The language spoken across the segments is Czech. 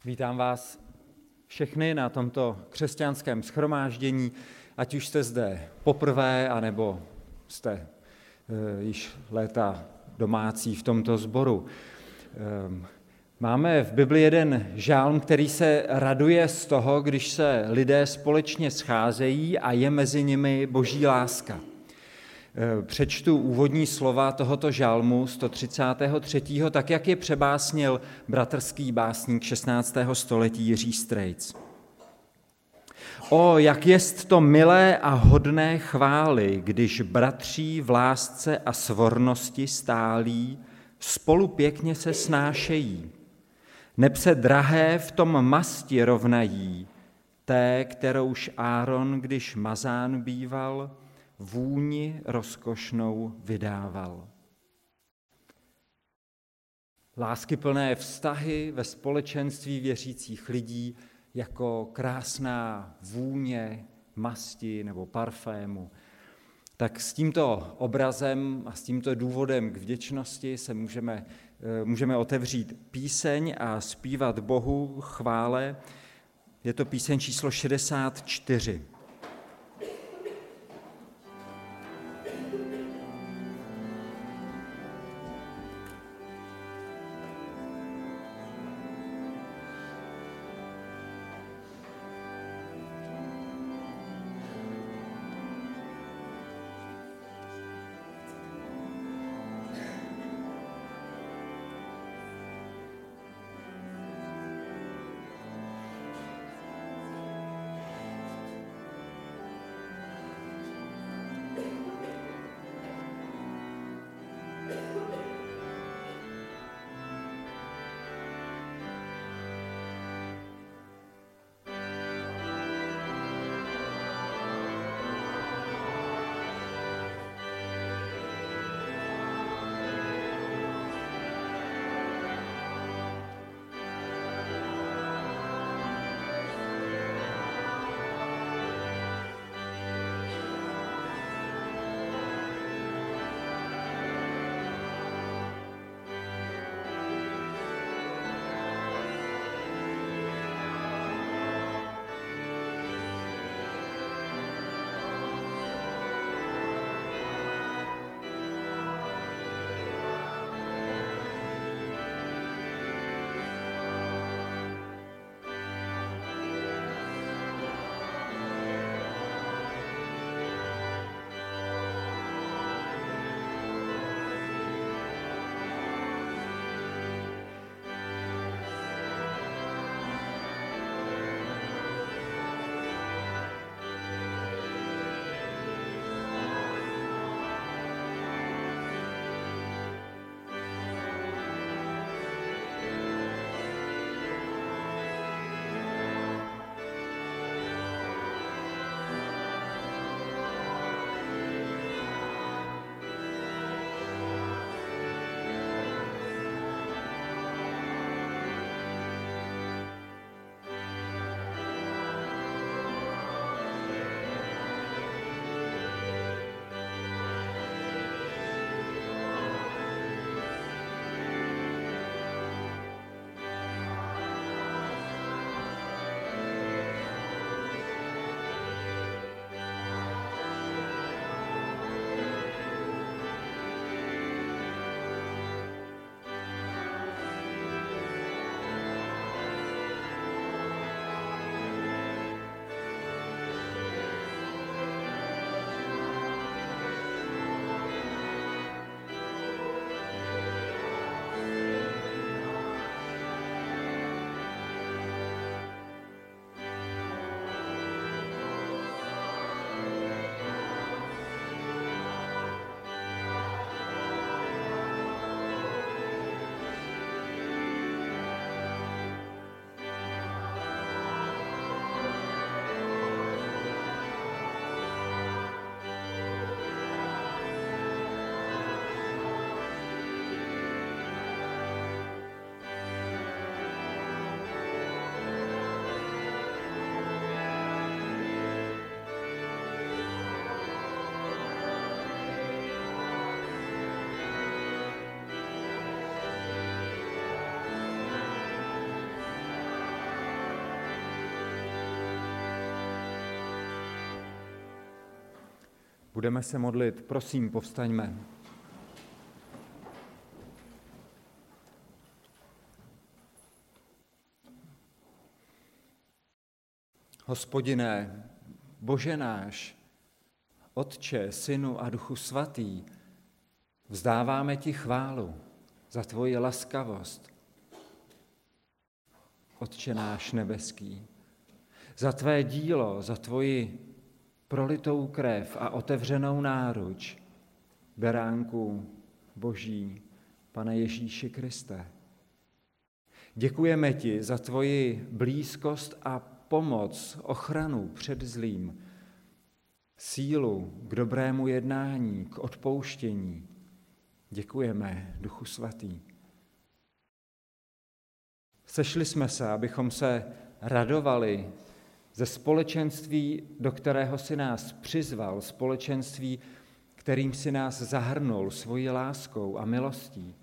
Vítám vás všechny na tomto křesťanském shromáždění, ať už jste zde poprvé, anebo jste již léta domácí v tomto sboru. Máme v Bibli jeden žálm, který se raduje z toho, když se lidé společně scházejí a je mezi nimi boží láska. Přečtu úvodní slova tohoto žalmu 133., tak jak je přebásnil bratrský básník 16. století Jiří Strejc. O, jak jest to milé a hodné chvály, když bratří v lásce a svornosti stálí, spolu pěkně se snášejí. Neb se drahé v tom masti rovnají, té, kterouž Áron, když mazán býval, vůni rozkošnou vydával. Láskyplné vztahy ve společenství věřících lidí jako krásná vůně masti nebo parfému. Tak s tímto obrazem a s tímto důvodem k vděčnosti se můžeme otevřít píseň a zpívat Bohu chvále. Je to píseň číslo 64. Budeme se modlit, prosím, povstaňme. Hospodine, Bože náš, Otče, Synu a Duchu Svatý, vzdáváme ti chválu za tvoji laskavost, Otče náš nebeský, za tvé dílo, za tvoji prolitou krev a otevřenou náruč, beránku Boží, Pane Ježíši Kriste. Děkujeme ti za tvoji blízkost a pomoc, ochranu před zlým, sílu k dobrému jednání, k odpouštění. Děkujeme, Duchu Svatý. Sešli jsme se, abychom se radovali ze společenství, do kterého si nás přizval, společenství, kterým si nás zahrnul svojí láskou a milostí.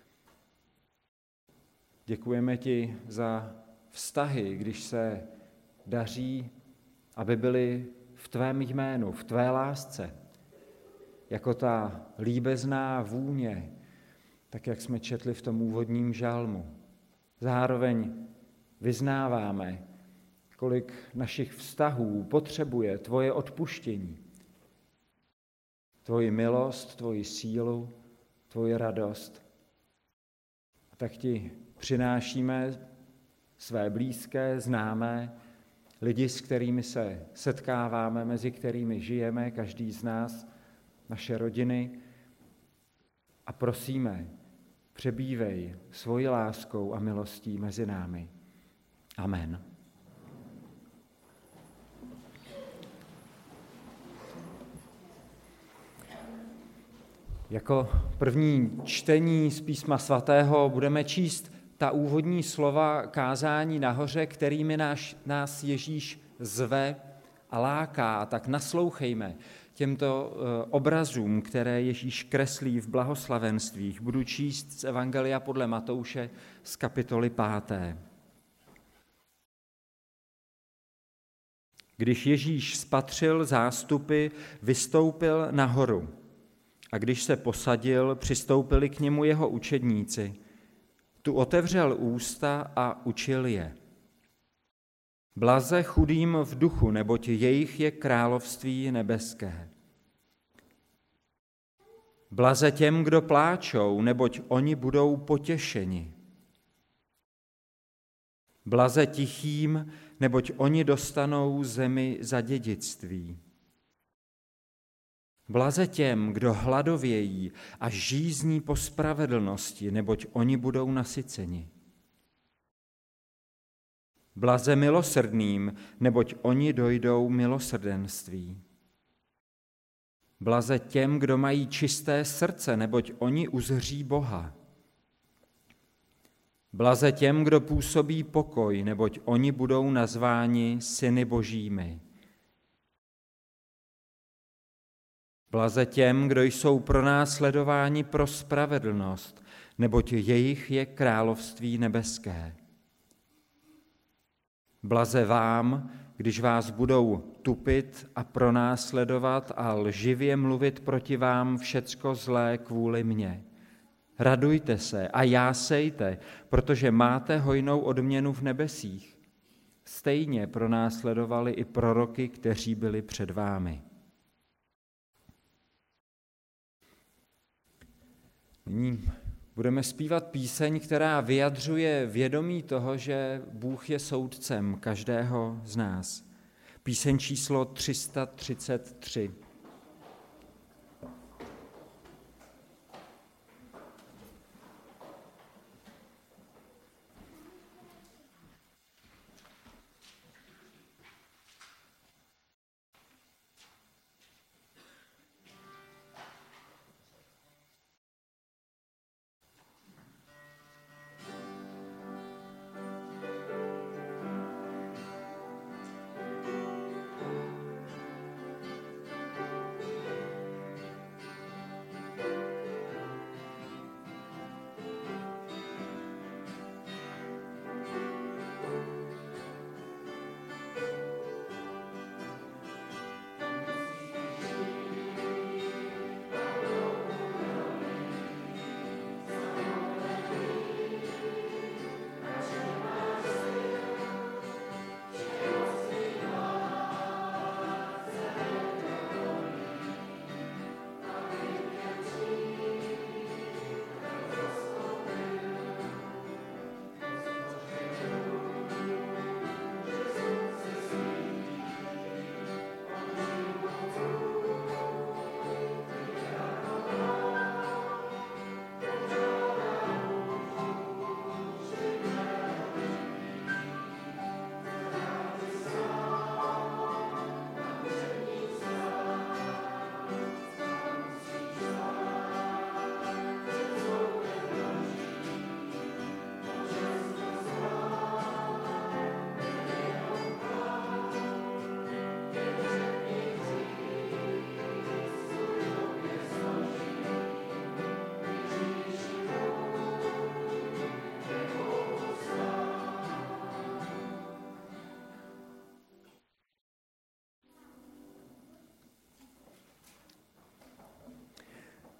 Děkujeme ti za vztahy, když se daří, aby byly v tvém jménu, v tvé lásce, jako ta líbezná vůně, tak jak jsme četli v tom úvodním žalmu. Zároveň vyznáváme, kolik našich vztahů potřebuje tvoje odpuštění, tvoji milost, tvoji sílu, tvoji radost. A tak ti přinášíme své blízké, známé, lidi, s kterými se setkáváme, mezi kterými žijeme, každý z nás, naše rodiny, a prosíme, přebývej svojí láskou a milostí mezi námi. Amen. Jako první čtení z Písma svatého budeme číst ta úvodní slova kázání nahoře, kterými nás Ježíš zve a láká. Tak naslouchejme těmto obrazům, které Ježíš kreslí v blahoslavenstvích. Budu číst z Evangelia podle Matouše z kapitoly 5. Když Ježíš spatřil zástupy, vystoupil nahoru. A když se posadil, přistoupili k němu jeho učedníci. Tu otevřel ústa a učil je. Blaze chudým v duchu, neboť jejich je království nebeské. Blaze těm, kdo pláčou, neboť oni budou potěšeni. Blaze tichým, neboť oni dostanou zemi za dědictví. Blaze těm, kdo hladovějí a žízní po spravedlnosti, neboť oni budou nasyceni. Blaze milosrdným, neboť oni dojdou milosrdenství. Blaze těm, kdo mají čisté srdce, neboť oni uzří Boha. Blaze těm, kdo působí pokoj, neboť oni budou nazváni syny božími. Blaze těm, kdo jsou pronásledováni pro spravedlnost, neboť jejich je království nebeské. Blaze vám, když vás budou tupit a pronásledovat a lživě mluvit proti vám všecko zlé kvůli mně. Radujte se a jásejte, protože máte hojnou odměnu v nebesích. Stejně pronásledovali i proroky, kteří byli před vámi. Nyní budeme zpívat píseň, která vyjadřuje vědomí toho, že Bůh je soudcem každého z nás. Píseň číslo 333.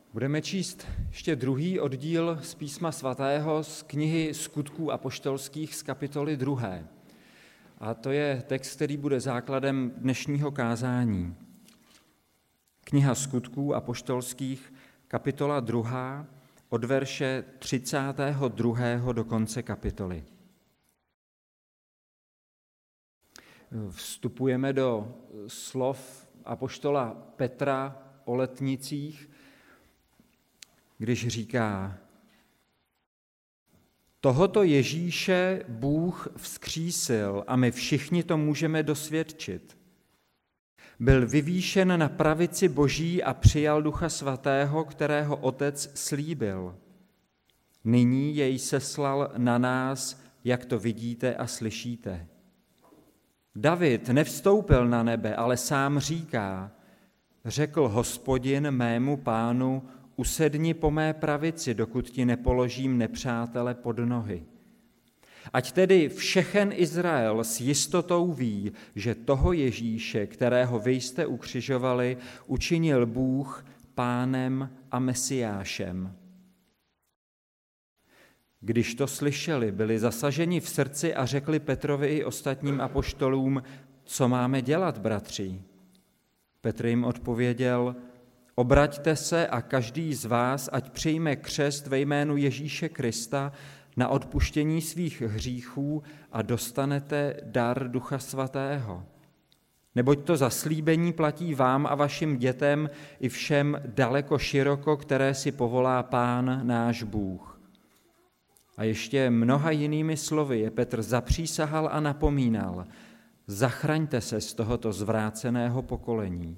Budeme číst ještě druhý oddíl z Písma svatého z knihy Skutků apoštolských z kapitoly 2. A to je text, který bude základem dnešního kázání. Kniha Skutků apoštolských, kapitola 2, od verše 32. do konce kapitoly. Vstupujeme do slov apoštola Petra o letnicích, když říká: Tohoto Ježíše Bůh vzkřísil a my všichni to můžeme dosvědčit. Byl vyvýšen na pravici Boží a přijal Ducha Svatého, kterého Otec slíbil. Nyní jej seslal na nás, jak to vidíte a slyšíte. David nevstoupil na nebe, ale sám říká: Řekl Hospodin mému pánu, usedni po mé pravici, dokud ti nepoložím nepřátele pod nohy. Ať tedy všechen Izrael s jistotou ví, že toho Ježíše, kterého vy jste ukřižovali, učinil Bůh Pánem a Mesiášem. Když to slyšeli, byli zasaženi v srdci a řekli Petrovi i ostatním apoštolům: Co máme dělat, bratři? Petr jim odpověděl: Obraťte se a každý z vás, ať přijme křest ve jménu Ježíše Krista na odpuštění svých hříchů a dostanete dar Ducha Svatého. Neboť to zaslíbení platí vám a vašim dětem i všem daleko široko, které si povolá Pán náš Bůh. A ještě mnoha jinými slovy je Petr zapřísahal a napomínal: Zachraňte se z tohoto zvráceného pokolení.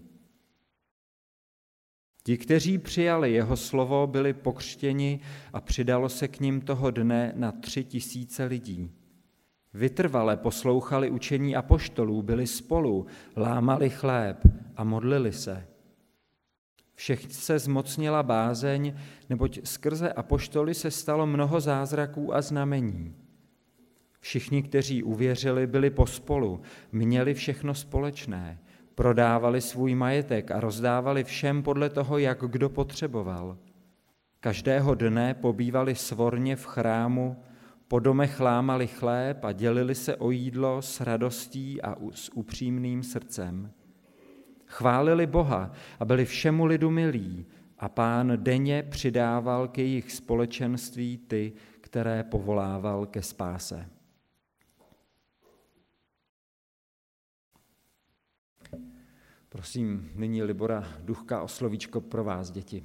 Ti, kteří přijali jeho slovo, byli pokřtěni a přidalo se k nim toho dne na 3 000 lidí. Vytrvale poslouchali učení apoštolů, byli spolu, lámali chléb a modlili se. Všech se zmocnila bázeň, neboť skrze apoštoly se stalo mnoho zázraků a znamení. Všichni, kteří uvěřili, byli pospolu, měli všechno společné, prodávali svůj majetek a rozdávali všem podle toho, jak kdo potřeboval. Každého dne pobývali svorně v chrámu, po domech lámali chléb a dělili se o jídlo s radostí a s upřímným srdcem. Chválili Boha a byli všemu lidu milí a Pán denně přidával k jejich společenství ty, které povolával ke spáse. Prosím nyní Libora Duchka o slovíčko pro vás, děti.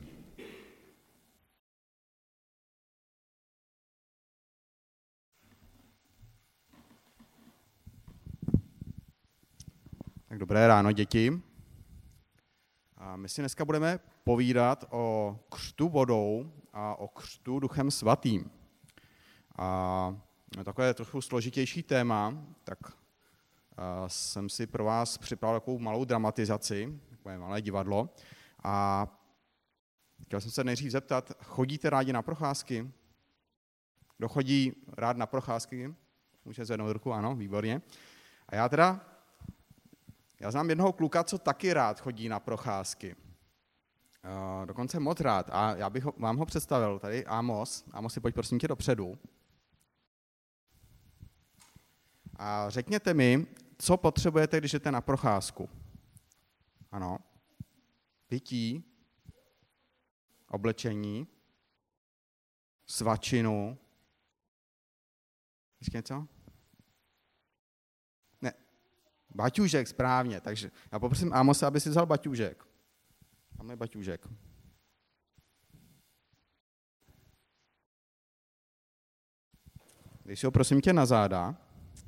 Tak dobré ráno, děti. A my si dneska budeme povídat o křtu vodou a o křtu Duchem Svatým. A takové trochu složitější téma, tak jsem si pro vás připravil takovou malou dramatizaci, takové malé divadlo. A chtěl jsem se nejdřív zeptat, chodíte rádi na procházky? Kdo chodí rád na procházky? Může zvednout ruku, ano, výborně. A já znám jednoho kluka, co taky rád chodí na procházky. Dokonce moc rád. A já bych vám ho představil. Tady Amos. Amos, pojď prosím tě dopředu. A řekněte mi, co potřebujete, když jdete na procházku. Ano. Pití, oblečení, svačinu. Ještě něco? Ne. Baťůžek, správně. Takže já poprosím Amose, aby si vzal baťůžek. Tam je baťůžek. Dej si ho prosím tě na záda.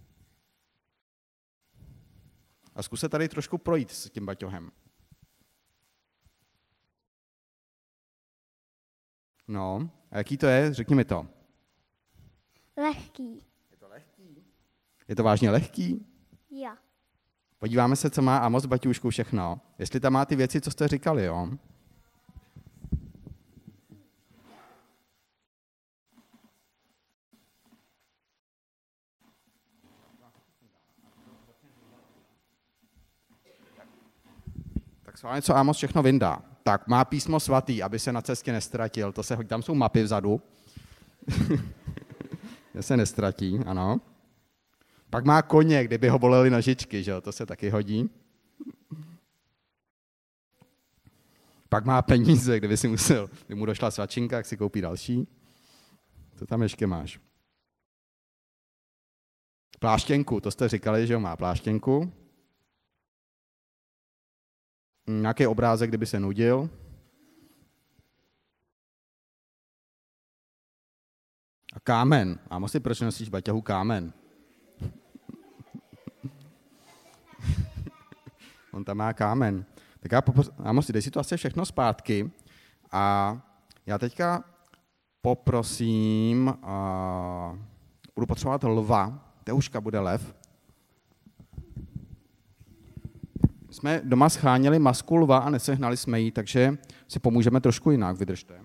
A zkus se tady trošku projít s tím baťohem. No, a jaký to je? Řekni mi to. Lehký. Je to lehký? Je to vážně lehký? Jo. Podíváme se, co má Amos v baťůžku všechno. Jestli tam má ty věci, co jste říkali, jo? Tak schválně, co Amos všechno vyndá. Tak, má písmo svatý, aby se na cestě nestratil. To se hodí, tam jsou mapy vzadu. Že se nestratí, ano. Pak má koně, kdyby ho bolely nožičky, že jo? To se taky hodí. Pak má peníze, kdyby mu došla svačinka, tak si koupí další. Co tam ještě máš? Pláštěnku, to jste říkali, že jo, má pláštěnku. Nějaký obrázek, kdyby se nudil. A kámen. A si proč nosíš baťahu kámen? On tam má kámen. Tak Amosi, dej si to asi všechno zpátky. A já teďka poprosím, budu potřebovat lva. Teuška bude lev. Jsme doma scháněli masku lva a nesehnali jsme ji, takže si pomůžeme trošku jinak. Vydržte.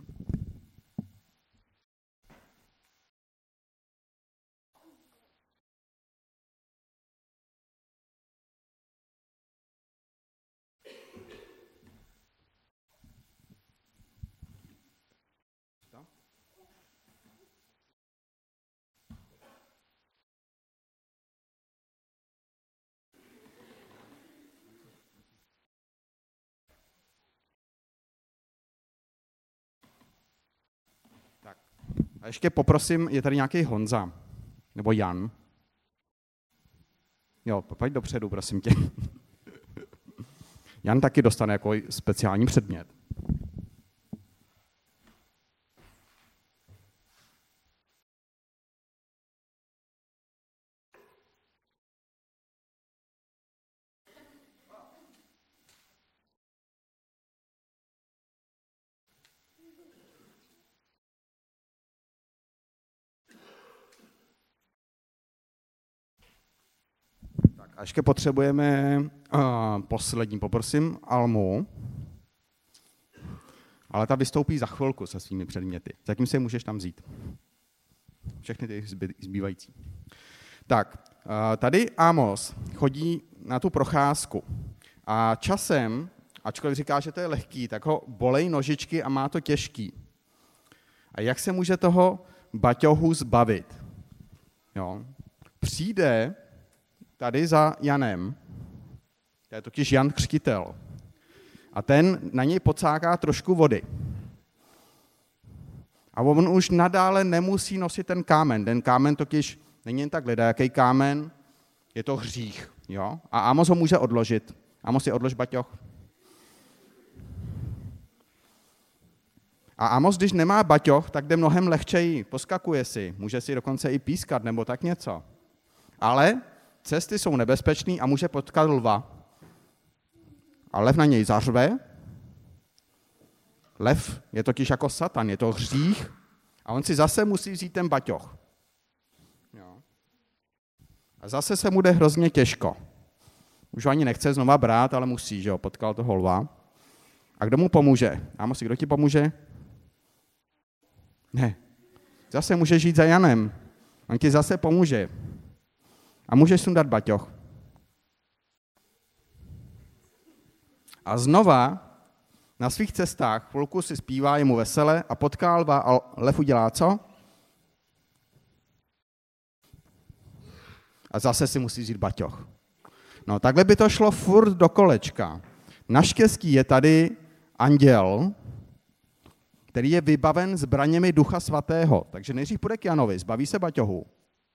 A ještě poprosím, je tady nějaký Honza, nebo Jan. Jo, pojď dopředu, prosím tě. Jan taky dostane jako speciální předmět. A ještě potřebujeme poslední, poprosím Almu, ale ta vystoupí za chvilku se svými předměty. Zatím si je můžeš tam vzít. Všechny ty zbývající. Tak, tady Amos chodí na tu procházku a časem, ačkoliv říká, že to je lehký, tak ho bolej nožičky a má to těžký. A jak se může toho baťohu zbavit? Jo. Přijde tady za Janem, to je totiž Jan Křtitel, a ten na něj pocáká trošku vody. A on už nadále nemusí nosit ten kámen. Ten kámen totiž není jen tak ledajaký kámen, je to hřích. Jo? A Amos ho může odložit. Amos si odlož baťoch. A Amos, když nemá baťoch, tak jde mnohem lehčeji, poskakuje si, může si dokonce i pískat nebo tak něco. Ale cesty jsou nebezpečné a může potkat lva. A lev na něj zařve. Lev je totiž jako satan, je to hřích a on si zase musí vzít ten baťoch. Jo. A zase se mu jde hrozně těžko. Už ho ani nechce znova brát, ale musí, že jo, potkal toho lva. A kdo mu pomůže? Amosi, kdo ti pomůže? Ne. Zase můžeš jít za Janem. On ti zase pomůže. A můžeš sundat baťoch. A znova na svých cestách chvilku si zpívá, je mu vesele a potká lva a lev udělá co? A zase si musí vzít baťoch. No takhle by to šlo furt do kolečka. Naštěstí je tady anděl, který je vybaven zbraněmi Ducha Svatého. Takže nejdřív půjde k Janovi, zbaví se baťohu.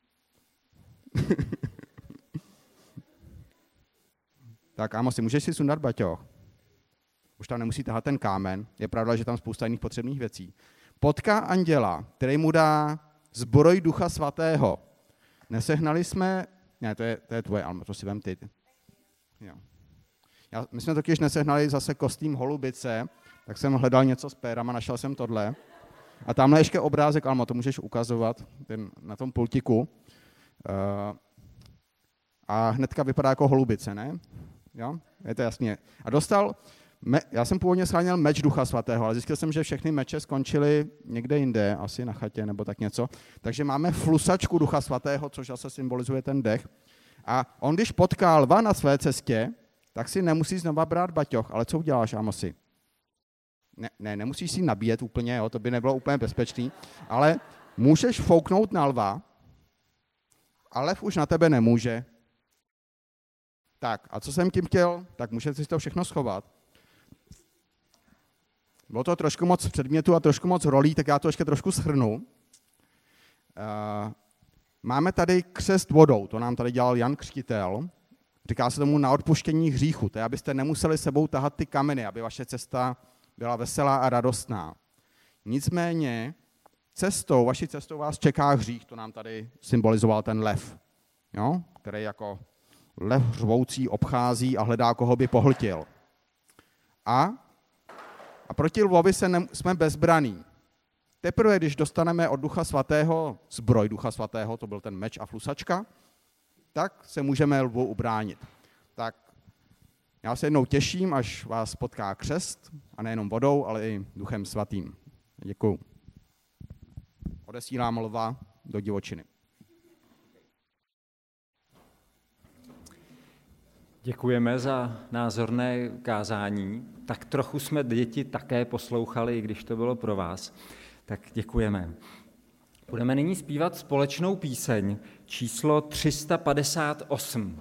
Tak Amosi, můžeš si sundat baťoch? Už tam nemusí tahat ten kámen. Je pravda, že tam spousta jiných potřebných věcí. Potká anděla, který mu dá zbroj Ducha Svatého. Nesehnali jsme... Ne, to je tvoje, Almo, to si vem ty. Jo. My jsme totiž nesehnali zase kostým holubice, tak jsem hledal něco s pérama, našel jsem tohle. A tamhle ještě obrázek, Almo, to můžeš ukazovat na tom pultiku. A hnedka vypadá jako holubice, ne? Jo? Je to jasně. A já jsem původně scháněl meč Ducha Svatého, ale zjistil jsem, že všechny meče skončily někde jinde, asi na chatě nebo tak něco. Takže máme flusačku Ducha Svatého, což zase symbolizuje ten dech. A on, když potká lva na své cestě, tak si nemusí znova brát baťoch. Ale co uděláš, Amosi? nemusíš si nabíjet úplně, jo, to by nebylo úplně bezpečný, ale můžeš fouknout na lva, a lev už na tebe nemůže. Tak, a co jsem tím chtěl? Tak můžete si to všechno schovat. Bylo to trošku moc předmětů a trošku moc rolí, tak já to ještě trošku shrnu. Máme tady křest vodou, to nám tady dělal Jan Křtitel. Říká se tomu na odpuštění hříchu, to je, abyste nemuseli sebou tahat ty kameny, aby vaše cesta byla veselá a radostná. Nicméně vaší cestou vás čeká hřích, to nám tady symbolizoval ten lev, jo? Který jako lev řvoucí obchází a hledá, koho by pohltil. A proti lvovi jsme bezbraní. Teprve, když dostaneme od Ducha Svatého zbroj Ducha Svatého, to byl ten meč a flusačka, tak se můžeme lvu ubránit. Tak já se jednou těším, až vás potká křest, a nejenom vodou, ale i Duchem Svatým. Děkuju. Odesílám lva do divočiny. Děkujeme za názorné kázání. Tak trochu jsme děti také poslouchali, i když to bylo pro vás. Tak děkujeme. Budeme nyní zpívat společnou píseň číslo 358.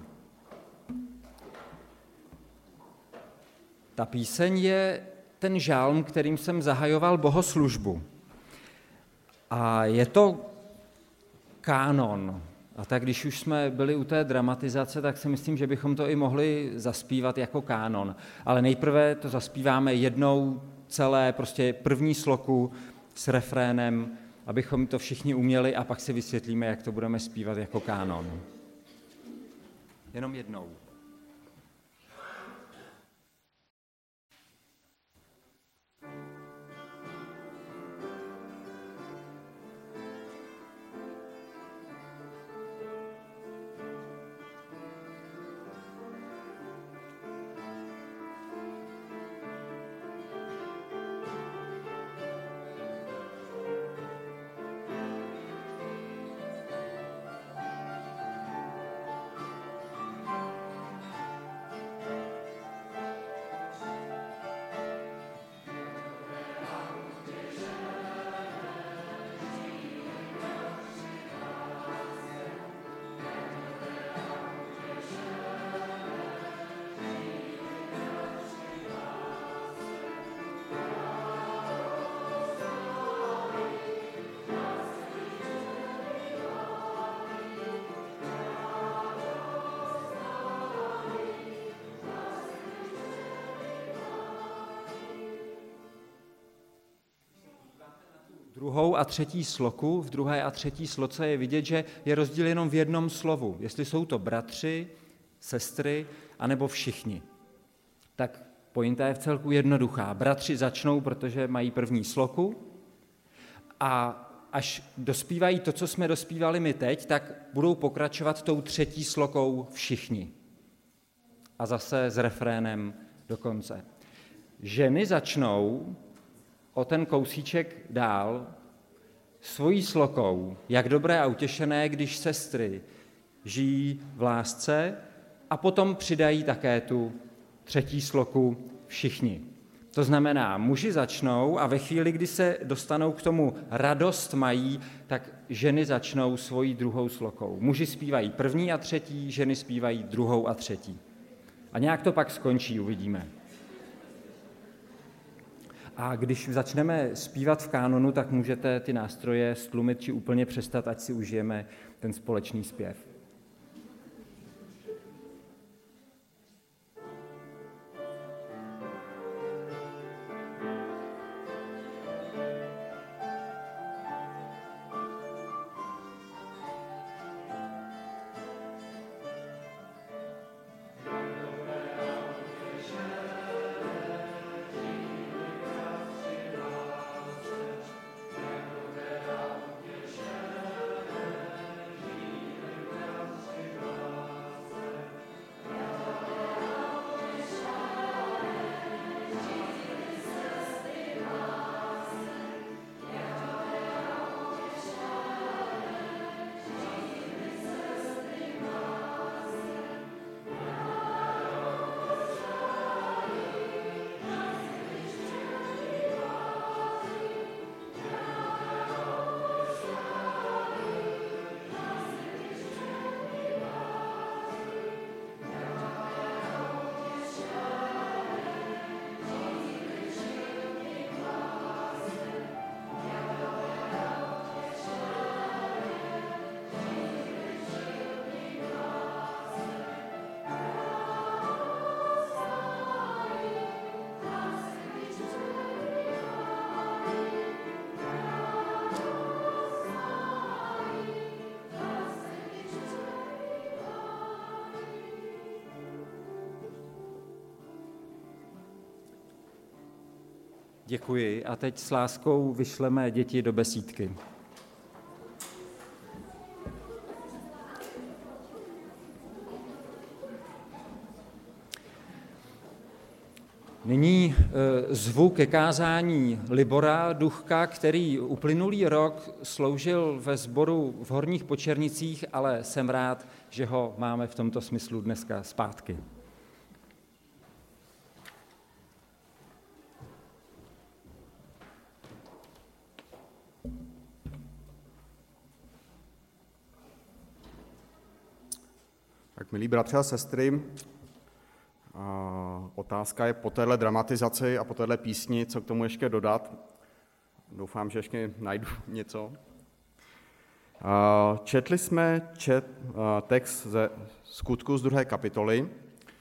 Ta píseň je ten žálm, kterým jsem zahajoval bohoslužbu. A je to kánon. A tak když už jsme byli u té dramatizace, tak si myslím, že bychom to i mohli zaspívat jako kánon. Ale nejprve to zaspíváme jednou celé, prostě první sloku s refrénem, abychom to všichni uměli, a pak si vysvětlíme, jak to budeme zpívat jako kánon. Jenom jednou. Druhou a třetí sloku, v druhé a třetí sloce je vidět, že je rozdíl jenom v jednom slovu, jestli jsou to bratři, sestry, anebo všichni. Tak pointa je vcelku jednoduchá. Bratři začnou, protože mají první sloku, a až dospívají to, co jsme dospívali my teď, tak budou pokračovat tou třetí slokou všichni. A zase s refrénem do konce. Ženy začnou o ten kousíček dál svojí slokou, jak dobré a utěšené, když sestry žijí v lásce, a potom přidají také tu třetí sloku všichni. To znamená, muži začnou a ve chvíli, kdy se dostanou k tomu radost mají, tak ženy začnou svojí druhou slokou. Muži zpívají první a třetí, ženy zpívají druhou a třetí. A nějak to pak skončí, uvidíme. A když začneme zpívat v kánonu, tak můžete ty nástroje stlumit či úplně přestat, ať si užijeme ten společný zpěv. Děkuji a teď s láskou vyšleme děti do besídky. Nyní zvu ke kázání Libora Duchka, který uplynulý rok sloužil ve sboru v Horních Počernicích, ale jsem rád, že ho máme v tomto smyslu dneska zpátky. Tak milí bratři a sestry, otázka je po téhle dramatizaci a po téhle písni, co k tomu ještě dodat. Doufám, že ještě najdu něco. Četli jsme text ze Skutků z 2. kapitoly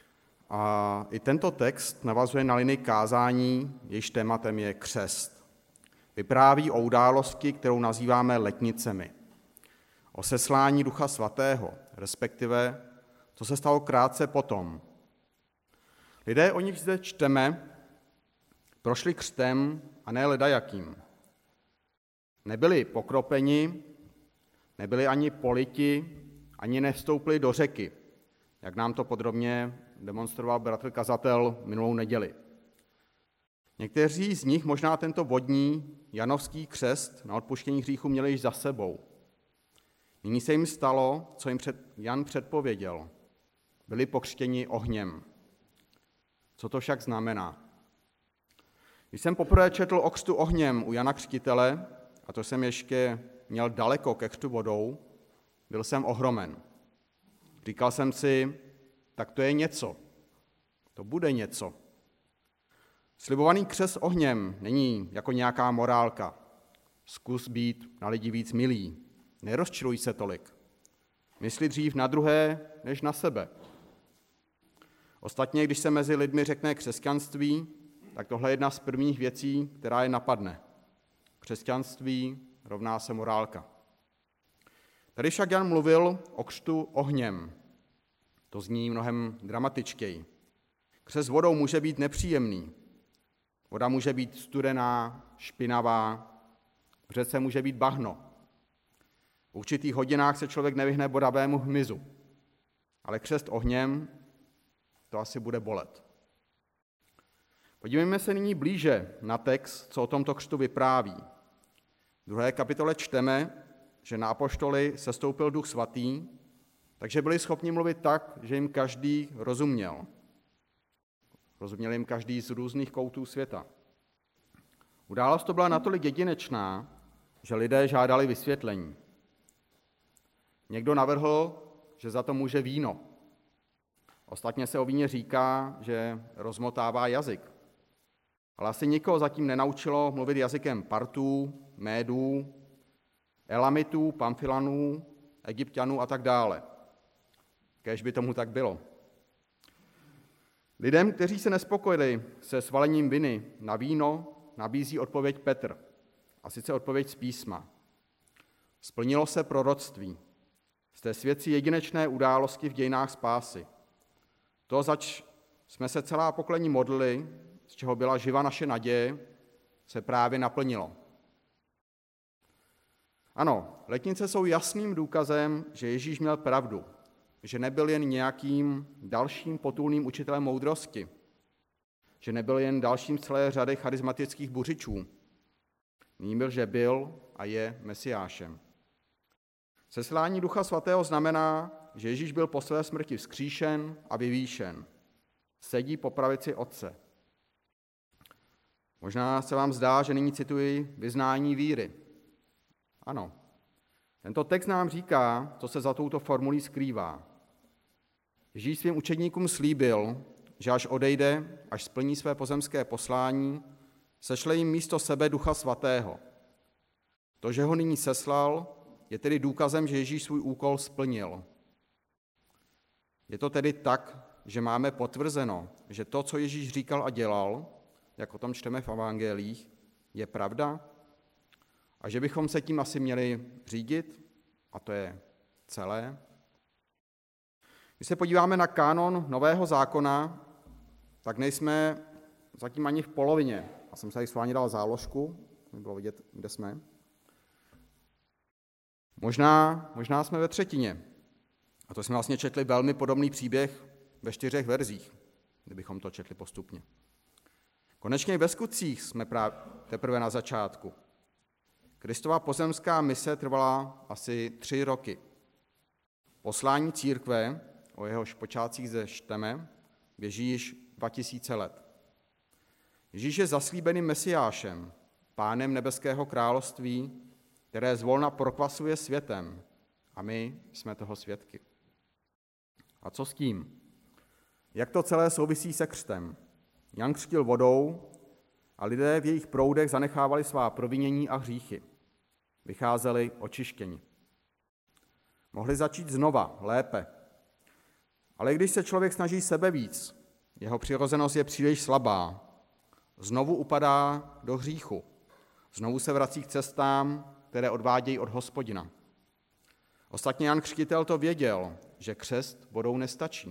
a i tento text navazuje na linii kázání, jejíž tématem je křest. Vypráví o události, kterou nazýváme letnicemi. O seslání Ducha Svatého, respektive co se stalo krátce potom. Lidé, o nich zde čteme, prošli křtem a ne ledajakým. Nebyli pokropeni, nebyli ani politi, ani nevstoupili do řeky, jak nám to podrobně demonstroval bratr kazatel minulou neděli. Někteří z nich možná tento vodní janovský křest na odpuštění hříchu měli již za sebou. Nyní se jim stalo, co jim Jan předpověděl. Byli pokřtěni ohněm. Co to však znamená? Když jsem poprvé četl o křtu ohněm u Jana Křtitele, a to jsem ještě měl daleko ke křtu vodou, byl jsem ohromen. Říkal jsem si, tak to je něco. To bude něco. Slibovaný křest ohněm není jako nějaká morálka. Zkus být na lidi víc milý. Nerozčiluj se tolik. Mysli dřív na druhé, než na sebe. Ostatně, když se mezi lidmi řekne křesťanství, tak tohle je jedna z prvních věcí, která je napadne. Křesťanství rovná se morálka. Tady však Jan mluvil o křtu ohněm. To zní mnohem dramatičtěji. Křest vodou může být nepříjemný. Voda může být studená, špinavá, v řece může být bahno. V určitých hodinách se člověk nevyhne bodavému hmyzu. Ale křest ohněm, to asi bude bolet. Podívejme se nyní blíže na text, co o tomto křtu vypráví. V 2. kapitole čteme, že na apoštoly sestoupil Duch Svatý, takže byli schopni mluvit tak, že jim každý rozuměl. Rozuměl jim každý z různých koutů světa. Událost to byla natolik jedinečná, že lidé žádali vysvětlení. Někdo navrhl, že za to může víno. Ostatně se o víně říká, že rozmotává jazyk. Ale asi nikoho zatím nenaučilo mluvit jazykem Partů, Médů, Elamitů, Pamfilanů, Egypťanů a tak dále. Kéž by tomu tak bylo. Lidem, kteří se nespokojili se svalením viny na víno, nabízí odpověď Petr, a sice odpověď z písma. Splnilo se proroctví. Z té svědcí jedinečné události v dějinách spásy. To, zač jsme se celá pokolení modlili, z čeho byla živa naše naděje, se právě naplnilo. Ano, letnice jsou jasným důkazem, že Ježíš měl pravdu, že nebyl jen nějakým dalším potulným učitelem moudrosti, že nebyl jen dalším z celé řady charismatických buřičů, nýbrž, že byl a je Mesiášem. Seslání Ducha Svatého znamená, že Ježíš byl po své smrti vzkříšen a vyvýšen. Sedí po pravici Otce. Možná se vám zdá, že nyní cituji vyznání víry. Ano, tento text nám říká, co se za touto formulí skrývá. Ježíš svým učedníkům slíbil, že až odejde, až splní své pozemské poslání, sešle jim místo sebe Ducha Svatého. To, že ho nyní seslal, je tedy důkazem, že Ježíš svůj úkol splnil. Je to tedy tak, že máme potvrzeno, že to, co Ježíš říkal a dělal, jak o tom čteme v evangelích, je pravda a že bychom se tím asi měli řídit, a to je celé. Když se podíváme na kánon Nového zákona, tak nejsme zatím ani v polovině Já jsem se tady schválně dal záložku, aby bylo vidět, kde jsme. Možná jsme ve třetině. A to jsme vlastně četli velmi podobný příběh ve 4 verzích, kdybychom to četli postupně. Konečně i ve skutcích jsme teprve na začátku. Kristova pozemská mise trvala asi 3 roky. Poslání církve, o jehož počátcích zde čteme, běží již 2000 let. Ježíš je zaslíbeným mesiášem, pánem nebeského království, které zvolna prokvasuje světem, a my jsme toho svědky. A co s tím? Jak to celé souvisí se křtem? Jan křtil vodou a lidé v jejich proudech zanechávali svá provinění a hříchy. Vycházeli očištěni. Mohli začít znova, lépe. Ale když se člověk snaží sebevíc, jeho přirozenost je příliš slabá. Znovu upadá do hříchu. Znovu se vrací k cestám, které odvádějí od Hospodina. Ostatně Jan Křtitel to věděl, že křest vodou nestačí.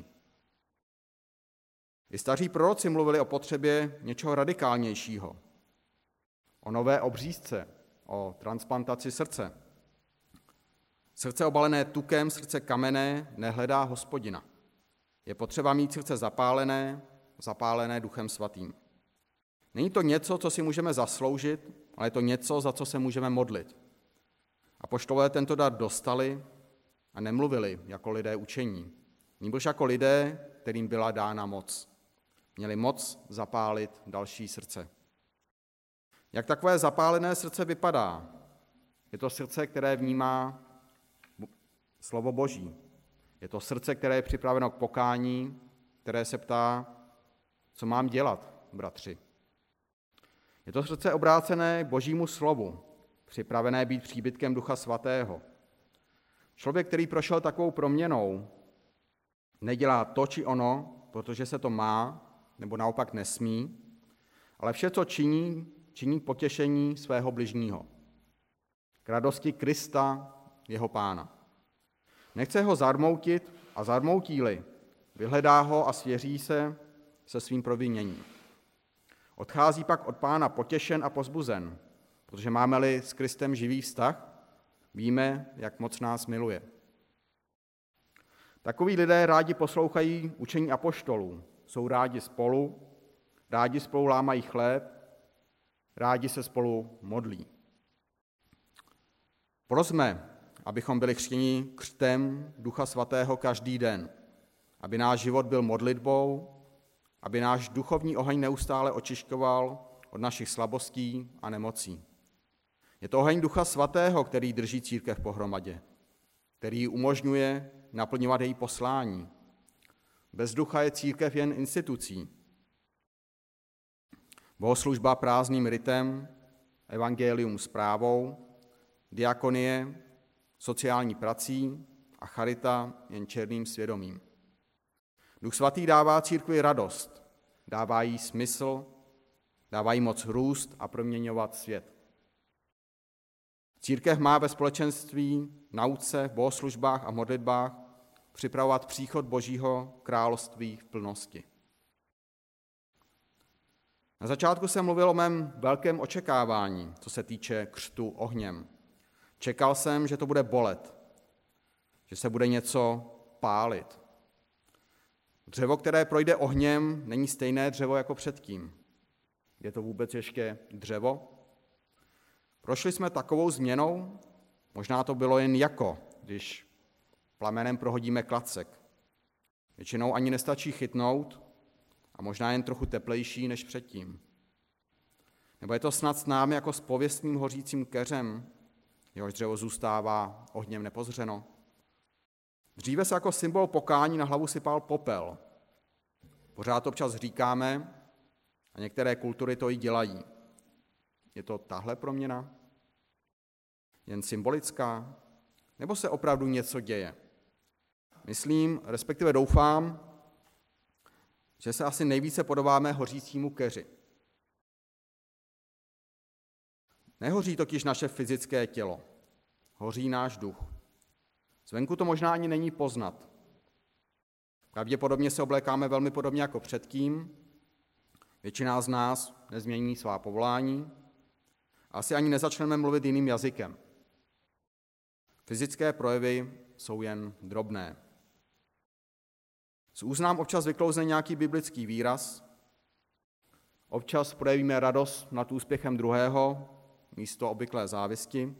I staří proroci mluvili o potřebě něčeho radikálnějšího. O nové obřízce, o transplantaci srdce. Srdce obalené tukem, srdce kamenné nehledá Hospodina. Je potřeba mít srdce zapálené Duchem Svatým. Není to něco, co si můžeme zasloužit, ale je to něco, za co se můžeme modlit. Apoštolové tento dar dostali a nemluvili jako lidé učení, nýbrž jako lidé, kterým byla dána moc. Měli moc zapálit další srdce. Jak takové zapálené srdce vypadá? Je to srdce, které vnímá slovo Boží. Je to srdce, které je připraveno k pokání, které se ptá, co mám dělat, bratři. Je to srdce obrácené k Božímu slovu, připravené být příbytkem Ducha Svatého. Člověk, který prošel takovou proměnou, nedělá to či ono, protože se to má, nebo naopak nesmí, ale vše, co činí k potěšení svého bližního. K radosti Krista, jeho Pána. Nechce ho zarmoutit a zarmoutí-li, vyhledá ho a svěří se svým proviněním. Odchází pak od Pána potěšen a pozbuzen, protože máme-li s Kristem živý vztah, víme, jak moc nás miluje. Takoví lidé rádi poslouchají učení apoštolů, jsou rádi spolu lámají chléb, rádi se spolu modlí. Prosme, abychom byli křtěni křtem Ducha Svatého každý den, aby náš život byl modlitbou, aby náš duchovní oheň neustále očišťoval od našich slabostí a nemocí. Je to oheň Ducha Svatého, který drží církev pohromadě, který umožňuje naplňovat její poslání. Bez ducha je církev jen institucí. Bohoslužba prázdným ritem, evangelium zprávou, diakonie, sociální prací a charita jen černým svědomím. Duch Svatý dává církvi radost, dává jí smysl, dává jí moc růst a proměňovat svět. Církev má ve společenství, nauce, bohoslužbách a modlitbách připravovat příchod Božího království v plnosti. Na začátku jsem mluvil o mém velkém očekávání, co se týče křtu ohněm. Čekal jsem, že to bude bolet, že se bude něco pálit. Dřevo, které projde ohněm, není stejné dřevo jako předtím. Je to vůbec ještě dřevo? Prošli jsme takovou změnou? Možná to bylo jen jako, když plamenem prohodíme klacek. Většinou ani nestačí chytnout a možná jen trochu teplejší než předtím. Nebo je to snad s námi jako s pověstným hořícím keřem, jehož dřevo zůstává ohněm nepozřeno. Dříve se jako symbol pokání na hlavu sypal popel. Pořád občas říkáme, a některé kultury to i dělají. Je to tahle proměna? Jen symbolická? Nebo se opravdu něco děje? Myslím, respektive doufám, že se asi nejvíce podobáme hořícímu keři. Nehoří totiž naše fyzické tělo, hoří náš duch. Zvenku to možná ani není poznat. Pravděpodobně se oblékáme velmi podobně jako předtím, Většina z nás nezmění svá povolání, asi ani nezačneme mluvit jiným jazykem. Fyzické projevy jsou jen drobné. Z úst nám občas vyklouzne nějaký biblický výraz, občas projevíme radost nad úspěchem druhého místo obvyklé závisti.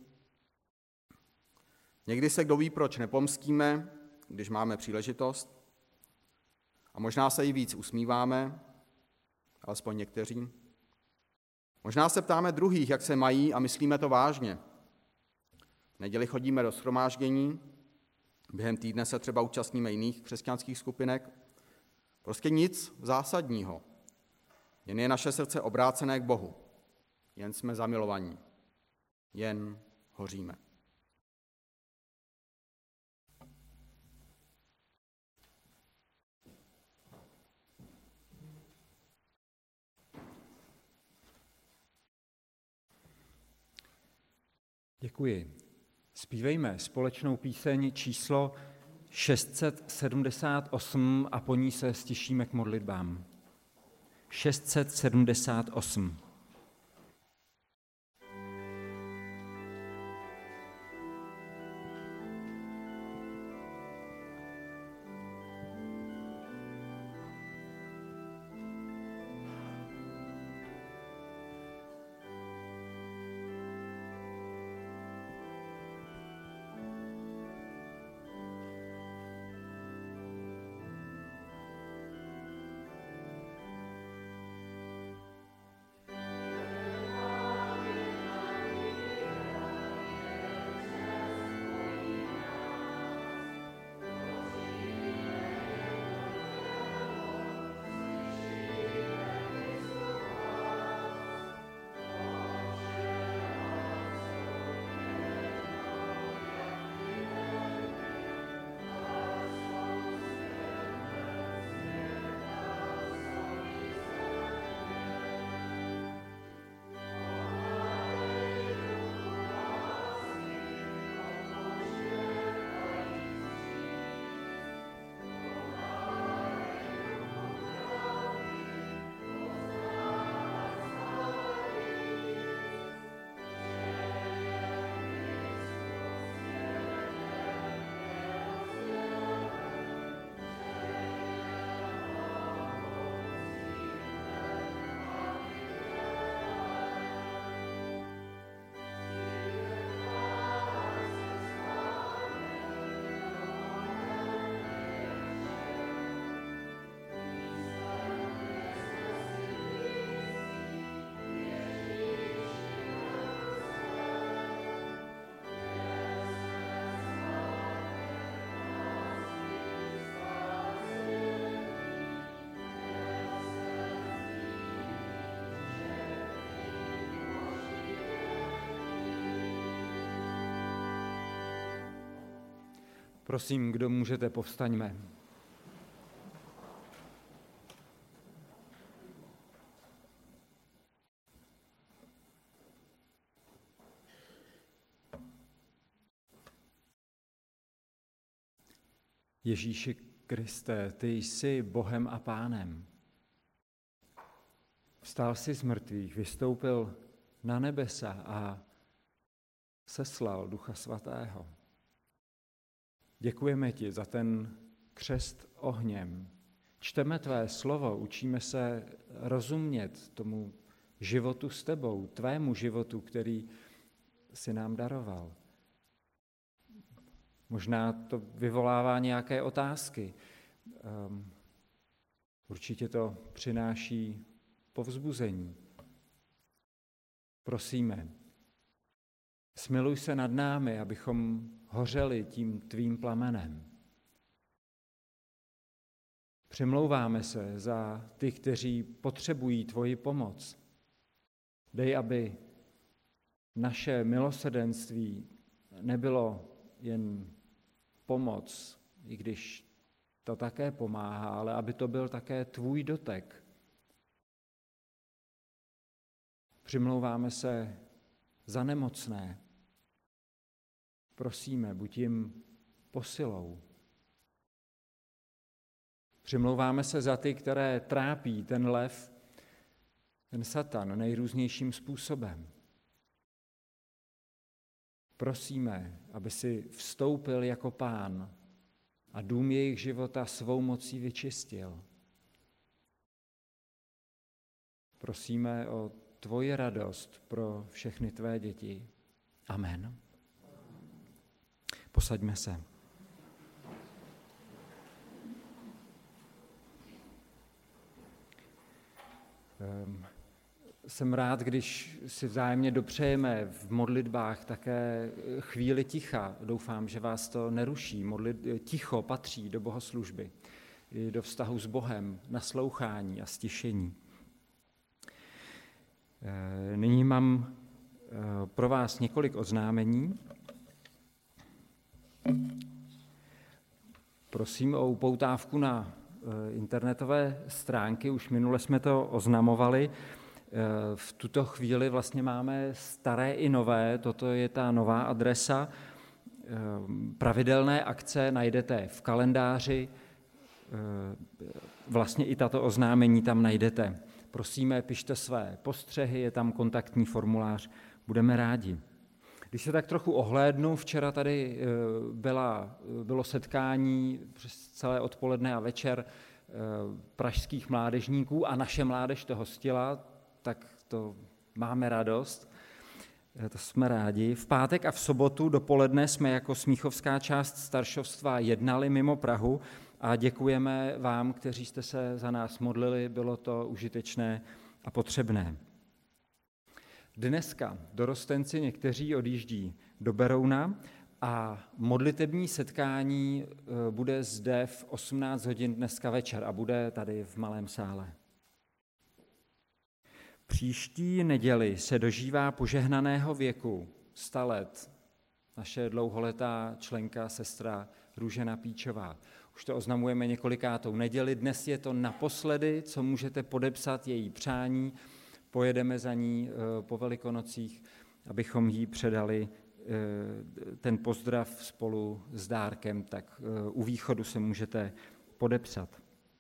Někdy se kdo ví, proč nepomstíme, když máme příležitost. A možná se jí víc usmíváme, alespoň někteří. Možná se ptáme druhých, jak se mají, a myslíme to vážně. V neděli chodíme do shromáždění, během týdne se třeba účastníme jiných křesťanských skupinek. Prostě nic zásadního. Jen je naše srdce obrácené k Bohu. Jen jsme zamilovaní. Jen hoříme. Děkuji. Zpívejme společnou píseň číslo 678 a po ní se stišíme k modlitbám. 678. Prosím, kdo můžete, povstaňme. Ježíši Kriste, ty jsi Bohem a Pánem. Vstal jsi z mrtvých, vystoupil na nebesa a seslal Ducha Svatého. Děkujeme ti za ten křest ohněm. Čteme tvé slovo, učíme se rozumět tomu životu s tebou, tvému životu, který jsi nám daroval. Možná to vyvolává nějaké otázky. Určitě to přináší povzbuzení. Prosíme, smiluj se nad námi, abychom hořeli tím tvým plamenem. Přimlouváme se za ty, kteří potřebují tvoji pomoc. Dej, aby naše milosrdenství nebylo jen pomoc, i když to také pomáhá, ale aby to byl také tvůj dotek. Přimlouváme se za nemocné. Prosíme, buď jim posilou. Přimlouváme se za ty, které trápí ten lev, ten Satan nejrůznějším způsobem. Prosíme, aby si vstoupil jako Pán a dům jejich života svou mocí vyčistil. Prosíme o tvoji radost pro všechny tvé děti. Amen. Posaďme se. Jsem rád, když si vzájemně dopřejeme v modlitbách také chvíli ticha. Doufám, že vás to neruší. Ticho patří do bohoslužby, do vztahu s Bohem, naslouchání a stišení. Nyní mám pro vás několik oznámení. Prosím o upoutávku na internetové stránky, už minule jsme to oznamovali. V tuto chvíli vlastně máme staré i nové, toto je ta nová adresa. Pravidelné akce najdete v kalendáři, vlastně i tato oznámení tam najdete. Prosíme, pište své postřehy, je tam kontaktní formulář, budeme rádi. Když se tak trochu ohlédnu, včera tady bylo setkání přes celé odpoledne a večer pražských mládežníků a naše mládež to hostila, tak to máme radost, to jsme rádi. V pátek a v sobotu dopoledne jsme jako smíchovská část staršovstva jednali mimo Prahu a děkujeme vám, kteří jste se za nás modlili, bylo to užitečné a potřebné. Dneska dorostenci někteří odjíždí do Berouna a modlitební setkání bude zde v 18 hodin dneska večer a bude tady v malém sále. Příští neděli se dožívá požehnaného věku 100 let naše dlouholetá členka, sestra Růžena Píčová. Už to oznamujeme několikátou neděli. Dnes je to naposledy, co můžete podepsat její přání. Pojedeme za ní po Velikonocích, abychom jí předali ten pozdrav spolu s dárkem, tak u východu se můžete podepsat.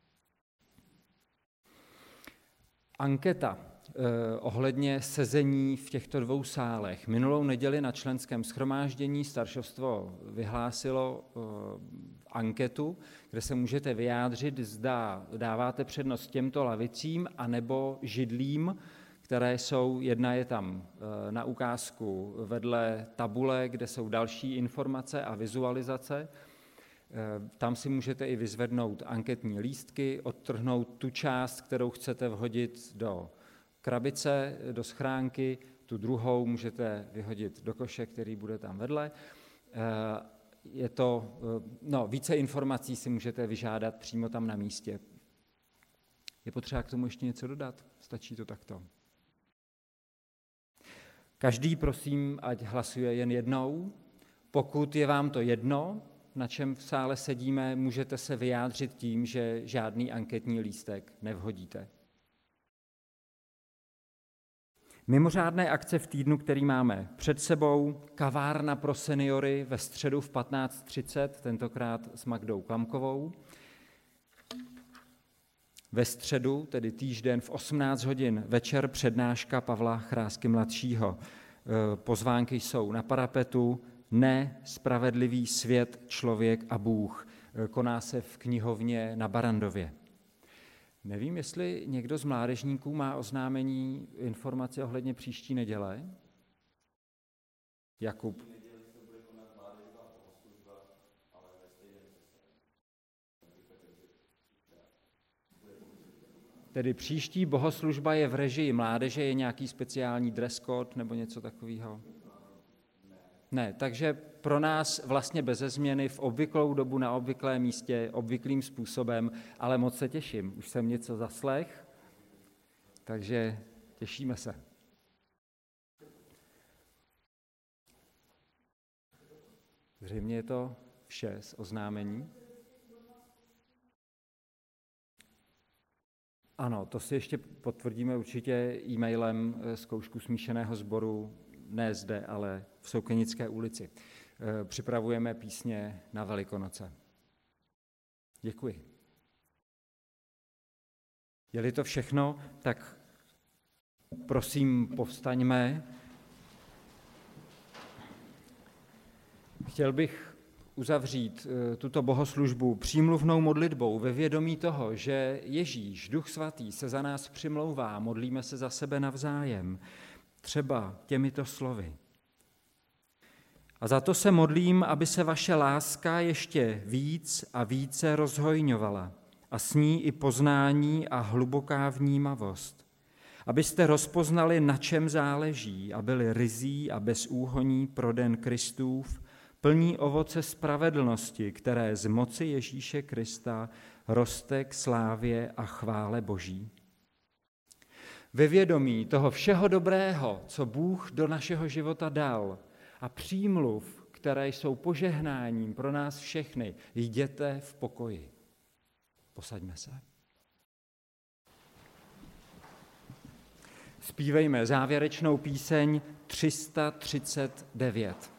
Anketa ohledně sezení v těchto 2 sálech. Minulou neděli na členském shromáždění staršovstvo vyhlásilo anketu, kde se můžete vyjádřit, zda dáváte přednost těmto lavicím anebo židlím, které jsou, jedna je tam na ukázku vedle tabule, kde jsou další informace a vizualizace. Tam si můžete i vyzvednout anketní lístky, odtrhnout tu část, kterou chcete vhodit do krabice, do schránky, tu druhou můžete vyhodit do koše, který bude tam vedle. Je to, více informací si můžete vyžádat přímo tam na místě. Je potřeba k tomu ještě něco dodat? Stačí to takto? Každý, prosím, ať hlasuje jen jednou. Pokud je vám to jedno, na čem v sále sedíme, můžete se vyjádřit tím, že žádný anketní lístek nevhodíte. Mimořádné akce v týdnu, který máme před sebou, kavárna pro seniory ve středu v 15:30, tentokrát s Magdou Klamkovou. Ve středu, tedy týžden v 18 hodin večer, přednáška Pavla Chrásky mladšího. Pozvánky jsou na parapetu Nespravedlivý svět, člověk a Bůh. Koná se v knihovně na Barandově. Nevím, jestli někdo z mládežníků má oznámení, informace ohledně příští neděle. Jakub. Tedy příští bohoslužba je v režii mládeže, je nějaký speciální dress code nebo něco takového? Ne, takže pro nás vlastně beze změny v obvyklou dobu na obvyklém místě, obvyklým způsobem, ale moc se těším. Už jsem něco zaslech, takže těšíme se. Zřejmě je to vše z oznámení. Ano, to si ještě potvrdíme určitě e-mailem zkoušku smíšeného sboru, ne zde, ale v Soukenické ulici. Připravujeme písně na Velikonoce. Děkuji. Je-li to všechno, tak Prosím, povstaňme. Chtěl bych uzavřít tuto bohoslužbu přímluvnou modlitbou ve vědomí toho, že Ježíš, Duch Svatý, se za nás přimlouvá, modlíme se za sebe navzájem, třeba těmito slovy. A za to se modlím, aby se vaše láska ještě víc a více rozhojňovala a s ní i poznání a hluboká vnímavost. Abyste rozpoznali, na čem záleží a byli ryzí a bezúhonní pro den Kristův, plní ovoce spravedlnosti, které z moci Ježíše Krista roste k slávě a chvále Boží. Ve vědomí toho všeho dobrého, co Bůh do našeho života dal, a přímluv, které jsou požehnáním pro nás všechny, jděte v pokoji. Posaďme se. Zpívejme závěrečnou píseň 339.